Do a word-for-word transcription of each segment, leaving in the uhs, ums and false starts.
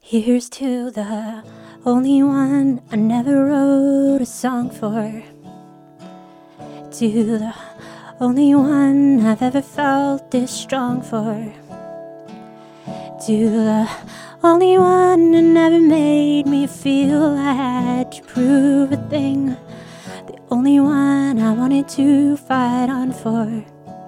Here's to the only one I never wrote a song for. To the only one I've ever felt this strong for. To the only one who never made me feel I had to prove a thing. The only one I wanted to fight on for.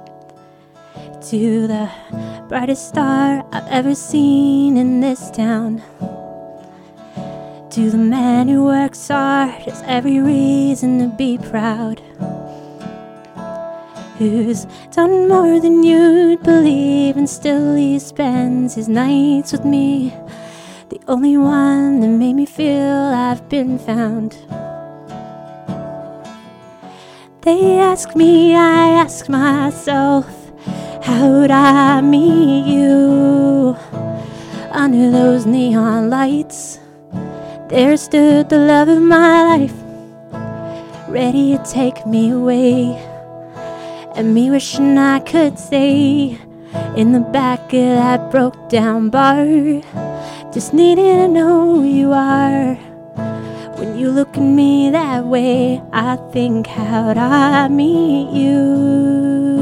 To the brightest star I've ever seen in this town. To the man who works hard, has every reason to be proud. Who's done more than you'd believe, and still he spends his nights with me. The only one that made me feel I've been found. They ask me, I ask myself, how'd I meet you? Under those neon lights, there stood the love of my life, ready to take me away. And me wishing I could stay in the back of that broke down bar, just needing to know who you are. When you look at me that way, I think, how'd I meet you?